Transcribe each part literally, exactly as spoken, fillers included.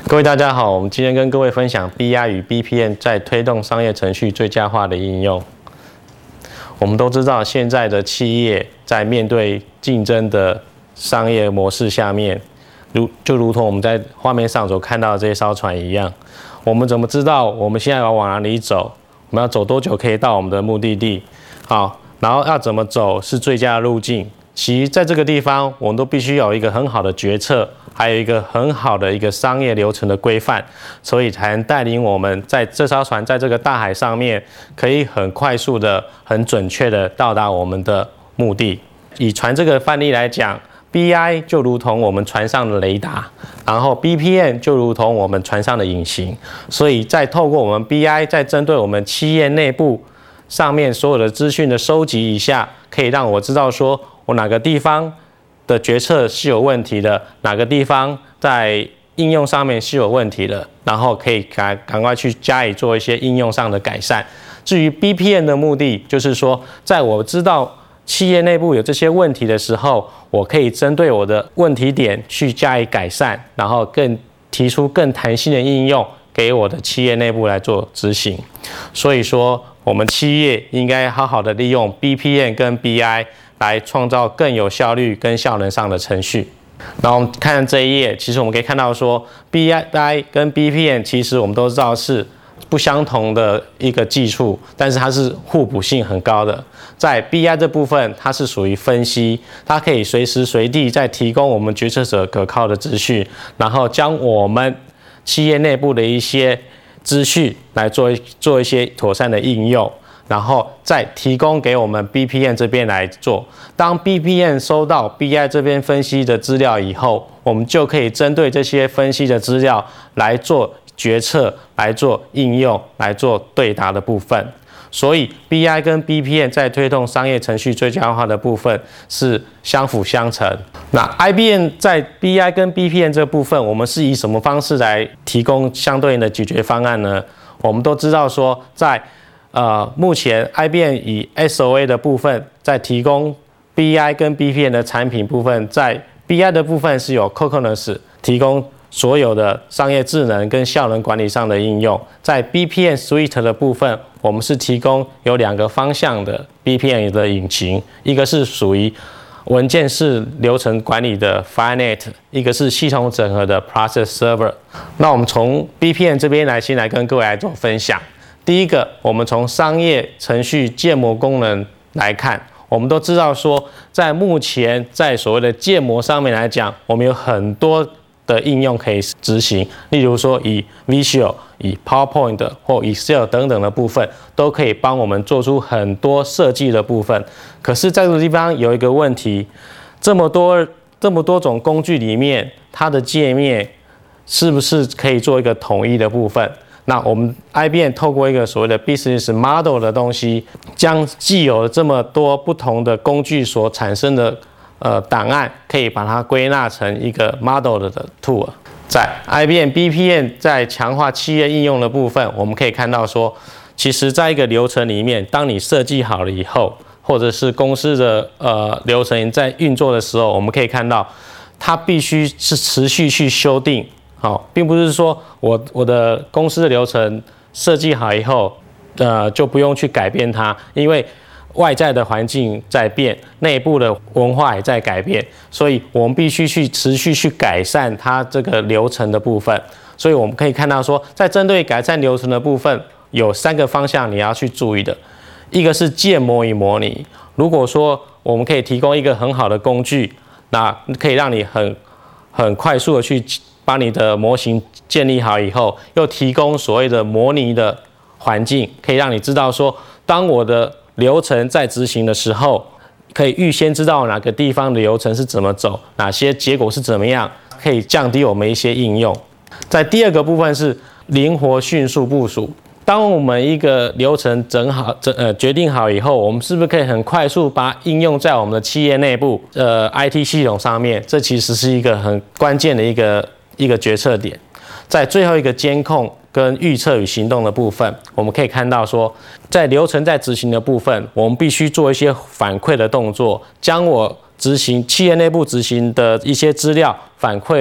各位大家好，我们今天跟各位分享 B I 与 B P M 在推动商业程序最佳化的应用。我们都知道，现在的企业在面对竞争的商业模式下面，如就如同我们在画面上所看到的这艘船一样，我们怎么知道我们现在要往哪里走？我们要走多久可以到我们的目的地？好，然后要怎么走是最佳的路径？其实在这个地方，我们都必须有一个很好的决策，还有一个很好的一个商业流程的规范，所以才能带领我们在这艘船在这个大海上面，可以很快速的、很准确的到达我们的目的。以船这个范例来讲 ，B I 就如同我们船上的雷达，然后 B P M 就如同我们船上的引擎，所以在透过我们 B I 在针对我们企业内部上面所有的资讯的收集一下，可以让我知道说我哪个地方的决策是有问题的，哪个地方在应用上面是有问题的，然后可以赶赶快去加以做一些应用上的改善。至于 B P M 的目的，就是说，在我知道企业内部有这些问题的时候，我可以针对我的问题点去加以改善，然后更提出更弹性的应用给我的企业内部来做执行。所以说，我们企业应该好好的利用 B P M 跟 B I 来创造更有效率跟效能上的程序。然后我们看这一页，其实我们可以看到说 ，B I 跟 B P M 其实我们都知道是不相同的一个技术，但是它是互补性很高的。在 B I 这部分，它是属于分析，它可以随时随地在提供我们决策者可靠的资讯，然后将我们企业内部的一些资讯来做做一些妥善的应用，然后再提供给我们 B P M 这边来做。当 B P M 收到 B I 这边分析的资料以后，我们就可以针对这些分析的资料来做决策、来做应用、来做对答的部分。所以 B I 跟 B P M 在推动商业程序最佳化的部分是相辅相成。那 I B M 在 B I 跟 B P M 这部分，我们是以什么方式来提供相对应的解决方案呢？我们都知道说，在呃目前 I B M 以 S O A 的部分在提供 B I 跟 B P M 的产品部分，在 B I 的部分是有 Cognos 提供所有的商业智能跟效能管理上的应用，在 B P M Suite 的部分，我们是提供有两个方向的 B P M 的引擎，一个是属于文件式流程管理的 Finet， 一个是系统整合的 Process Server。那我们从 B P M 这边来先来跟各位来做分享。第一个，我们从商业程序建模功能来看，我们都知道说，在目前在所谓的建模上面来讲，我们有很多的应用可以执行，例如说以 Visual、以 PowerPoint 或 Excel 等等的部分，都可以帮我们做出很多设计的部分。可是在这个地方有一个问题，这么多这么多种工具里面，它的界面是不是可以做一个统一的部分？那我们 I B M 透过一个所谓的 Business Model 的东西，将既有这么多不同的工具所产生的呃，档案可以把它归纳成一个 model 的 tool。在 I B M B P M 在强化企业应用的部分，我们可以看到说，其实在一个流程里面，当你设计好了以后，或者是公司的呃流程在运作的时候，我们可以看到，它必须是持续去修订，好、哦，并不是说我我的公司的流程设计好以后，呃，就不用去改变它，因为外在的环境在变，内部的文化也在改变，所以我们必须去持续去改善它这个流程的部分。所以我们可以看到说，在针对改善流程的部分，有三个方向你要去注意的。一个是建模与模拟，如果说我们可以提供一个很好的工具，那可以让你很很快速的去把你的模型建立好以后，又提供所谓的模拟的环境，可以让你知道说，当我的流程在执行的时候，可以预先知道哪个地方的流程是怎么走，哪些结果是怎么样，可以降低我们一些应用。在第二个部分是灵活迅速部署。当我们一个流程整好、整呃决定好以后，我们是不是可以很快速把它应用在我们的企业内部呃 I T 系统上面？这其实是一个很关键的一个一个决策点。在最后一个监控跟预测与行动的部分，我们可以看到说，在流程在执行的部分，我们必须做一些反馈的动作，将我执行企业内部执行的一些资料反馈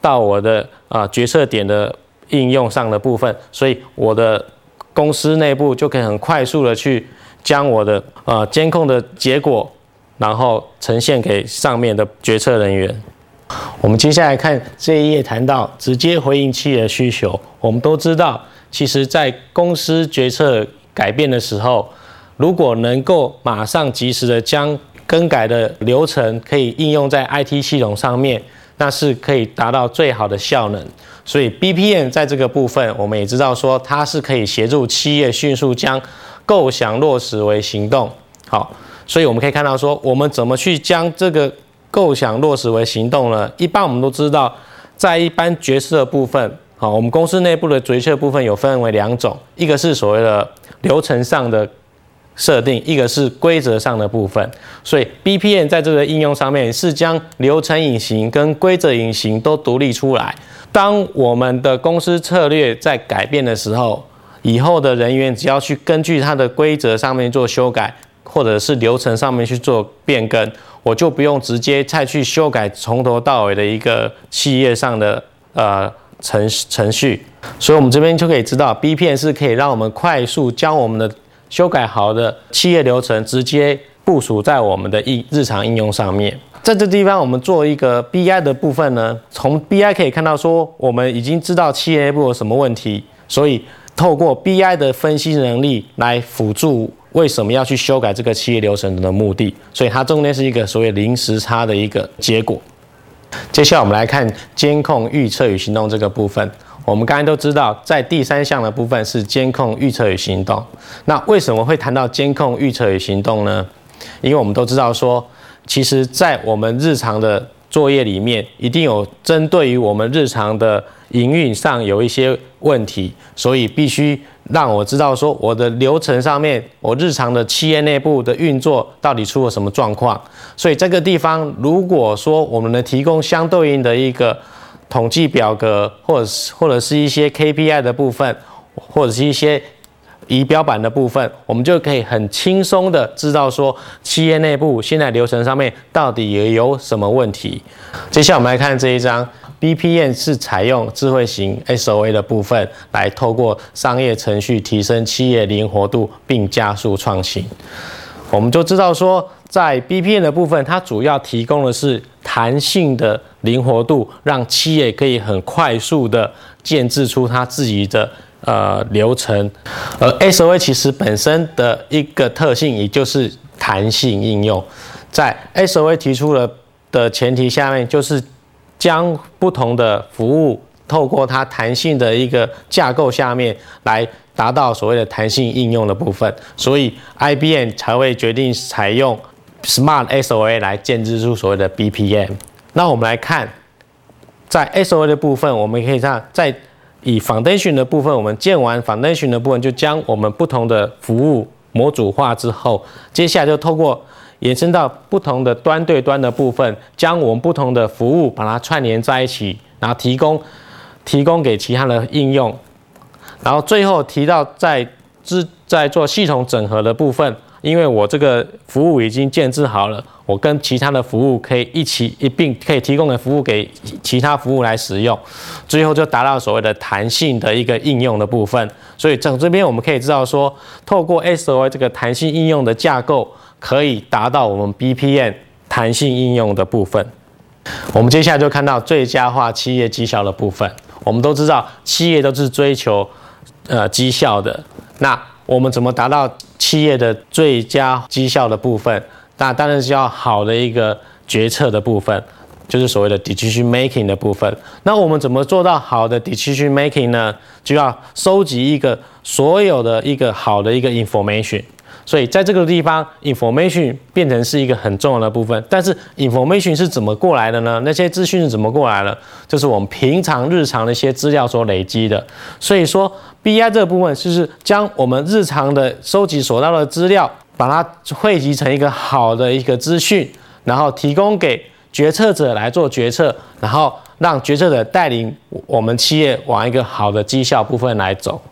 到我的啊、呃、决策点的应用上的部分，所以我的公司内部就可以很快速的去将我的呃监控的结果，然后呈现给上面的决策人员。我们接下来看这一页，谈到直接回应企业的需求。我们都知道，其实在公司决策改变的时候，如果能够马上及时的将更改的流程可以应用在 I T 系统上面，那是可以达到最好的效能。所以 B P M 在这个部分，我们也知道说，它是可以协助企业迅速将构想落实为行动。好，所以我们可以看到说，我们怎么去将这个构想落实为行动呢？一般我们都知道，在一般决策的部分，好，我们公司内部的决策部分有分为两种，一个是所谓的流程上的设定，一个是规则上的部分。所以 B P M 在这个应用上面是将流程引擎跟规则引擎都独立出来。当我们的公司策略在改变的时候，以后的人员只要去根据它的规则上面做修改，或者是流程上面去做变更，我就不用直接再去修改从头到尾的一个企业上的呃程程序。所以我们这边就可以知道 B P M 是可以让我们快速将我们的修改好的企业流程直接部署在我们的日常应用上面。在这地方，我们做一个 B I 的部分呢，从 B I 可以看到说，我们已经知道企业内部有什么问题，所以透过 B I 的分析能力来辅助为什么要去修改这个企业流程的目的。所以它中间是一个所谓零时差的一个结果。接下来我们来看监控、预测与行动这个部分。我们刚才都知道，在第三项的部分是监控、预测与行动。那为什么会谈到监控、预测与行动呢？因为我们都知道说，其实在我们日常的作业里面，一定有针对于我们日常的营运上有一些问题，所以必须让我知道说，我的流程上面，我日常的企业内部的运作到底出了什么状况。所以这个地方，如果说我们能提供相对应的一个统计表格，或者是或者是一些 K P I 的部分，或者是一些仪表板的部分，我们就可以很轻松的知道说企业内部现在流程上面到底也有什么问题。接下来我们来看这一张 B P M 是采用智慧型 S O A 的部分，来透过商业程序提升企业灵活度并加速创新。我们就知道说，在 B P M 的部分，它主要提供的是弹性的灵活度，让企业可以很快速的建制出它自己的呃流程。而 S O A 其实本身的一个特性，也就是弹性应用。在 S O A 提出了的前提下面，就是将不同的服务透过它弹性的一个架构下面来达到所谓的弹性应用的部分，所以 I B M 才会决定采用 Smart S O A 来建制出所谓的 B P M。那我们来看，在 S O A 的部分，我们可以看，在以 Foundation 的部分，我们建完 Foundation 的部分，就将我们不同的服务模组化之后，接下来就透过延伸到不同的端对端的部分，将我们不同的服务把它串联在一起，然后提供提供给其他的应用。然后最后提到在在做系统整合的部分，因为我这个服务已经建制好了，我跟其他的服务可以一起一并可以提供的服务给其他服务来使用，最后就达到所谓的弹性的一个应用的部分。所以从这边我们可以知道说，透过 S O A 这个弹性应用的架构，可以达到我们 B P M 弹性应用的部分。我们接下来就看到最佳化企业绩效的部分。我们都知道，企业都是追求呃绩效的，那我们怎么达到企业的最佳绩效的部分？那当然是要好的一个决策的部分，就是所谓的 decision making 的部分。那我们怎么做到好的 decision making 呢？就要收集一个所有的一个好的一个 information。所以在这个地方 ，information 变成是一个很重要的部分。但是 information 是怎么过来的呢？那些资讯是怎么过来的？就是我们平常日常的一些资料所累积的。所以说 B I 这个部分就是将我们日常的收集所到的资料，把它汇集成一个好的一个资讯，然后提供给决策者来做决策，然后让决策者带领我们企业往一个好的绩效部分来走。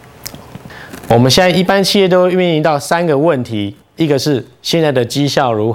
我们现在一般企业都会面临到三个问题，一个是现在的绩效如何，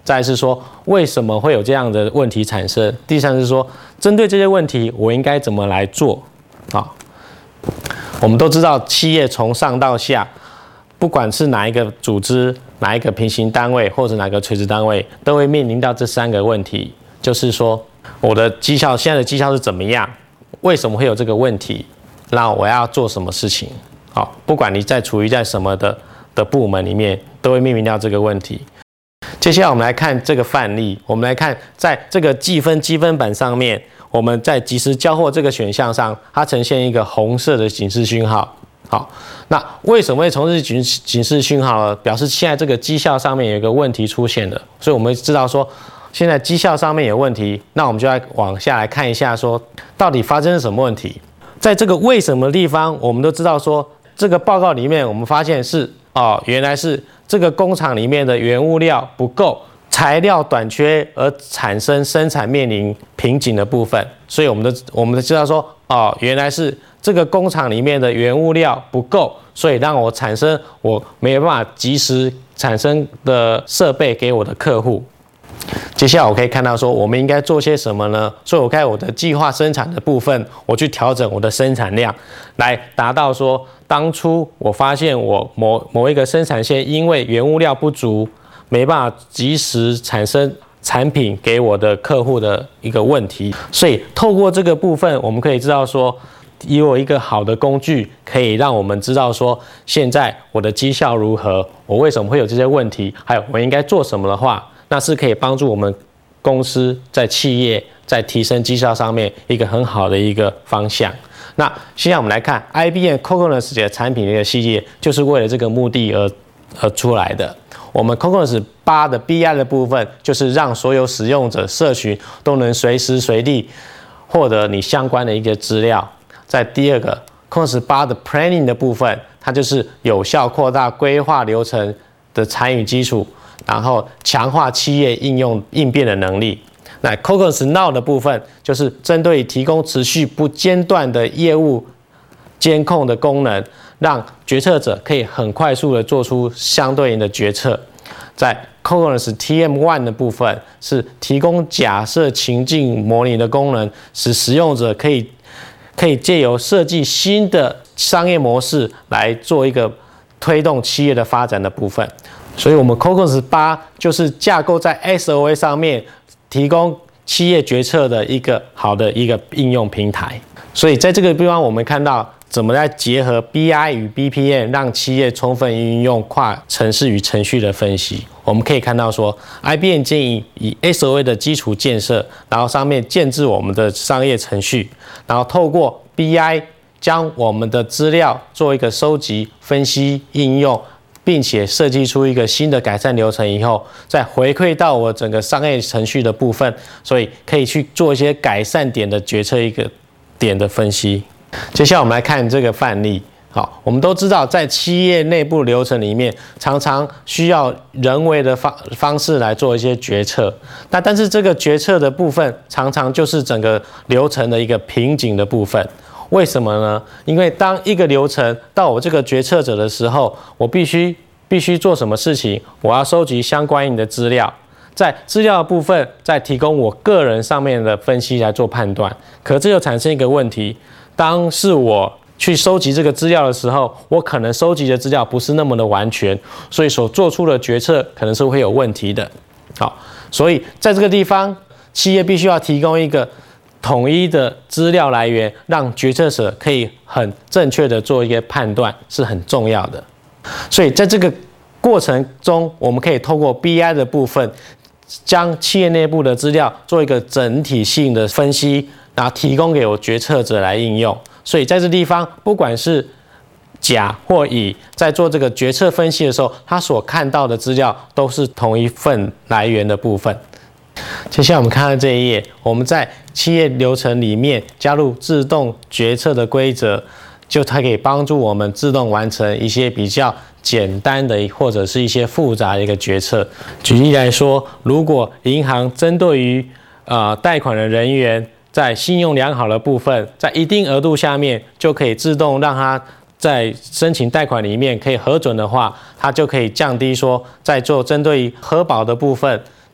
再来是说为什么会有这样的问题产生，第三是说针对这些问题我应该怎么来做。好，我们都知道企业从上到下，不管是哪一个组织、哪一个平行单位或者哪个垂直单位，都会面临到这三个问题，就是说我的绩效现在的绩效是怎么样，为什么会有这个问题，那我要做什么事情。好，不管你在处于在什么的的部门里面，都会面临到这个问题。接下来我们来看这个范例，我们来看在这个计分积分板上面，我们在即时交货这个选项上，它呈现一个红色的警示讯号。好，那为什么会从事警警示讯号呢？表示现在这个绩效上面有一个问题出现了，所以我们知道说现在绩效上面有问题，那我们就来往下来看一下说到底发生了什么问题。在这个为什么的地方，我们都知道说这个报告里面我们发现是哦，原来是这个工厂里面的原物料不够，材料短缺而产生生产面临瓶颈的部分，所以我们的我们知道说哦，原来是这个工厂里面的原物料不够，所以让我产生我没有办法及时产生的设备给我的客户。接下来我可以看到说我们应该做些什么呢？所以我看我的计划生产的部分，我去调整我的生产量，来达到说当初我发现我某某一个生产线因为原物料不足，没办法及时产生产品给我的客户的一个问题。所以透过这个部分，我们可以知道说有一个好的工具可以让我们知道说现在我的绩效如何，我为什么会有这些问题，还有我应该做什么的话，那是可以帮助我们公司在企业在提升绩效上面一个很好的一个方向。那现在我们来看 I B M Cognos 的产品的一个系列，就是为了这个目的而而出来的。我们 Cognos 八的 B I 的部分，就是让所有使用者社群都能随时随地获得你相关的一个资料。在第二个 Cognos 八的 Planning 的部分，它就是有效扩大规划流程的参与基础，然后强化企业应用应变的能力。那 Cognos Now 的部分就是针对提供持续不间断的业务监控的功能，让决策者可以很快速的做出相对应的决策。在 Cognos T M 一 的部分是提供假设情境模拟的功能，使使用者可以可以借由设计新的商业模式来做一个推动企业的发展的部分。所以我们 Cognos 八就是架构在 S O A 上面，提供企业决策的一个好的一个应用平台。所以在这个地方我们看到怎么来结合 B I 与 B P M， 让企业充分运用跨程式与程序的分析。我们可以看到说 I B M 建议以 S O A 的基础建设，然后上面建置我们的商业程序，然后透过 B I 将我们的资料做一个收集、分析、应用，并且设计出一个新的改善流程以后，再回馈到我整个商业程序的部分，所以可以去做一些改善点的决策一个点的分析。接下来我们来看这个范例。好，我们都知道在企业内部流程里面，常常需要人为的方方式来做一些决策。那但是这个决策的部分，常常就是整个流程的一个瓶颈的部分。为什么呢？因为当一个流程到我这个决策者的时候，我必须必须做什么事情？我要收集相关应的资料，在资料的部分再提供我个人上面的分析来做判断。可这就产生一个问题，当是我去收集这个资料的时候，我可能收集的资料不是那么的完全，所以所做出的决策可能是会有问题的。好，所以在这个地方，企业必须要提供一个统一的资料来源，让决策者可以很正确的做一个判断，是很重要的。所以在这个过程中，我们可以透过 B I 的部分，将企业内部的资料做一个整体性的分析，然后提供给我决策者来应用。所以在这地方，不管是甲或乙在做这个决策分析的时候，他所看到的资料都是同一份来源的部分。接下来我们看到这一页，我们在企业流程里面加入自动决策的规则，就它可以帮助我们自动完成一些比较简单的或者是一些复杂的一个决策。举例来说，如果银行针对于呃贷款的人员在信用良好的部分，在一定额度下面就可以自动让他在申请贷款里面可以核准的话，它就可以降低说在做针对于核保的部分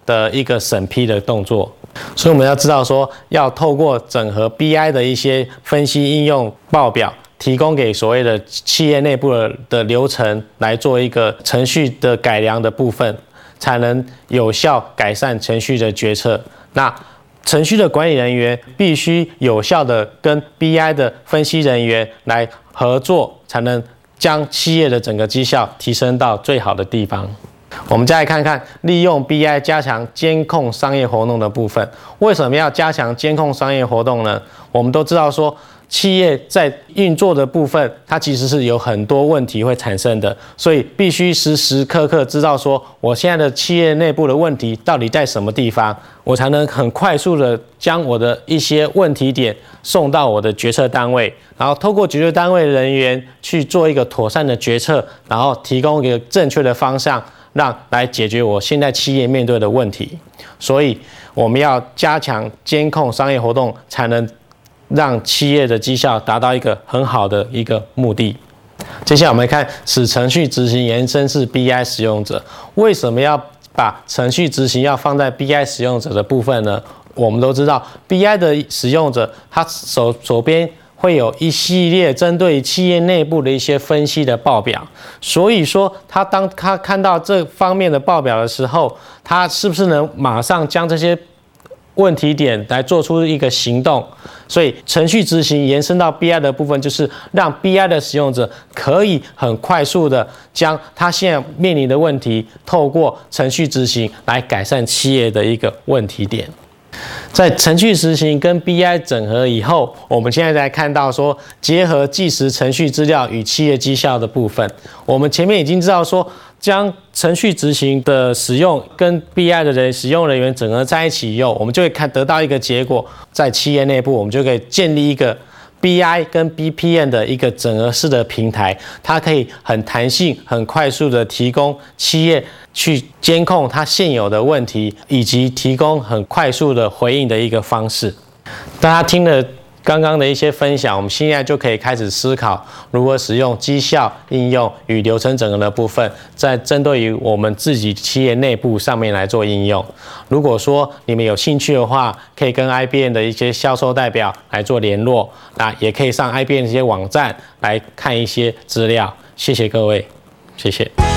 的一个审批的动作。所以我们要知道说，要透过整合 B I 的一些分析应用报表，提供给所谓的企业内部的的流程来做一个程序的改良的部分，才能有效改善程序的决策。那程序的管理人员必须有效的跟 B I 的分析人员来合作，才能将企业的整个绩效提升到最好的地方。我们再来看看利用 B I 加强监控商业活动的部分。为什么要加强监控商业活动呢？我们都知道说，企业在运作的部分，它其实是有很多问题会产生的，所以必须时时刻刻知道说，我现在的企业内部的问题到底在什么地方，我才能很快速的将我的一些问题点送到我的决策单位，然后透过决策单位人员去做一个妥善的决策，然后提供一个正确的方向，让来解决我现在企业面对的问题。所以我们要加强监控商业活动，才能让企业的绩效达到一个很好的一个目的。接下来我们看使程序执行延伸至 B I 使用者。为什么要把程序执行要放在 B I 使用者的部分呢？我们都知道 B I 的使用者，他手手边会有一系列针对企业内部的一些分析的报表，所以说他当他看到这方面的报表的时候，他是不是能马上将这些问题点来做出一个行动？所以程序执行延伸到 B I 的部分，就是让 B I 的使用者可以很快速的将他现在面临的问题，透过程序执行来改善企业的一个问题点。在程序执行跟 B I 整合以后，我们现在来看到说，结合即时程序资料与企业绩效的部分。我们前面已经知道说，将程序执行的使用跟 B I 的人使用人员整合在一起以后，我们就会看得到一个结果，在企业内部我们就可以建立一个 B I 跟 B P M 的一个整合式的平台，它可以很弹性、很快速的提供企业去监控它现有的问题，以及提供很快速的回应的一个方式。大家听了刚刚的一些分享，我们现在就可以开始思考如何使用绩效应用与流程整合的部分，在针对于我们自己企业内部上面来做应用。如果说你们有兴趣的话，可以跟 I B M 的一些销售代表来做联络，那也可以上 I B M 的一些网站来看一些资料。谢谢各位，谢谢。